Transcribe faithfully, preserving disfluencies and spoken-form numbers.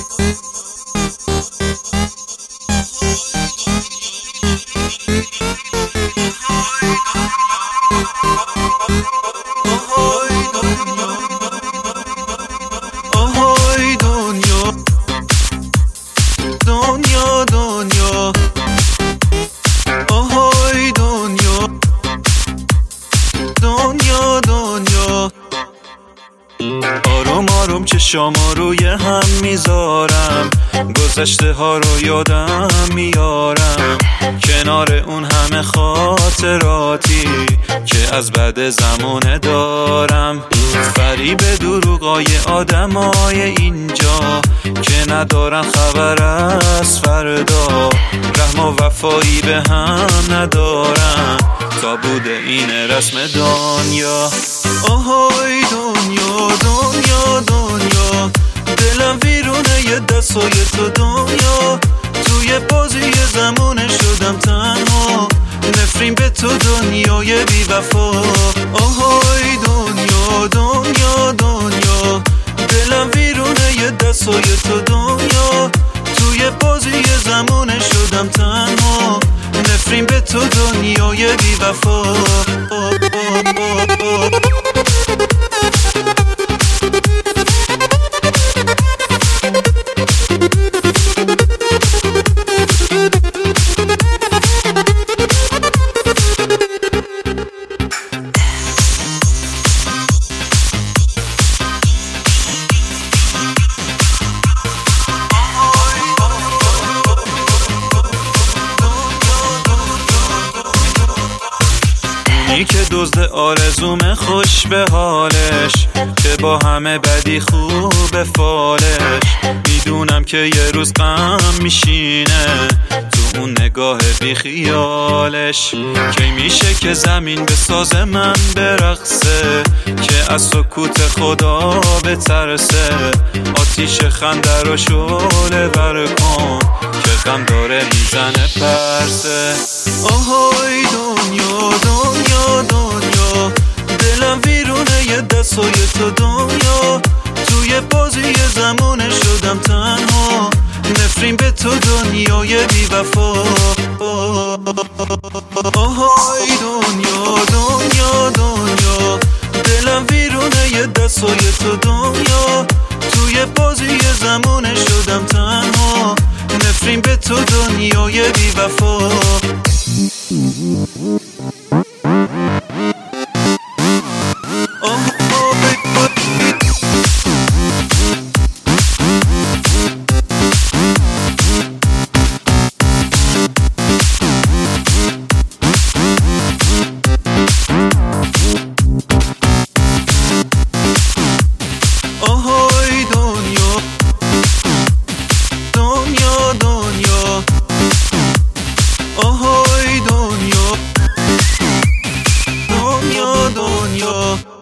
دنیا دنیا آهای دنیا دنیا دنیا آروم آروم چشامو روی هم میذارم، گذشته ها رو یادم میارم، کنار اون همه خاطراتی که از بعد زمانه دارم. فریب دروغای آدمای اینجا که ندارن خبر از فردا، رحم و وفایی به هم ندارن تا بوده این رسم دنیا. آهای دنیا دنیا دنیا دلم ویرونه یه دستای تو دنیا، توی بازی زمانه شدم تنها، نفرین به تو دنیای بی وفا. آهای دنیا دنیا دنیا دلم ویرونه یه دستای تو دنیا، توی بازی زمانه شدم تنها، نفرین به تو دنیای بی وفا. ای که دزد آرزوم خوش به حالش، که با همه بدی خوب فالش، میدونم که یه روز غم میشینه تو اون نگاه بی خیالش. کی میشه که زمین به ساز من برقصه، که از سکوت خدا بترسه، آتیش خنده رو شعله ور کن که غم داره میزنه پرسه. آهای دنیا دنیا دنیا دلم ویرونه یه دستای تو دنیا، توی بازی زمانه شدم تنها، نفرین به تو دنیای بی وفا. آهای دنیا دنیا دنیا دلم ویرونه یه دستای تو دنیا، توی بازی زمانه شدم تنها، نفرین به تو دنیای بی وفا. آهای دنیا دنیا دنیا آهای دنیا دنیا دنیا